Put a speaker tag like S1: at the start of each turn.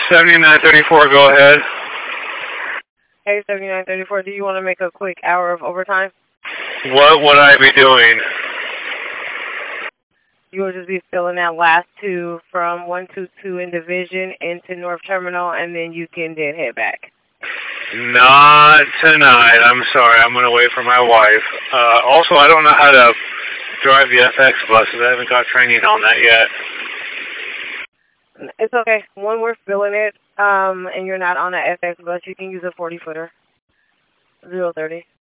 S1: 7934, go ahead.
S2: Hey, 7934, do you want to make a quick hour of overtime?
S1: What would I be doing?
S2: You will just be filling out last two from 122 in Division into North Terminal, and then you can then head back.
S1: Not tonight. I'm sorry. I'm going to wait for my wife. Also, I don't know how to drive the FX buses. I haven't got training on that yet.
S2: It's okay. When we're filling it, and you're not on a FX bus, you can use a 40-footer. 030.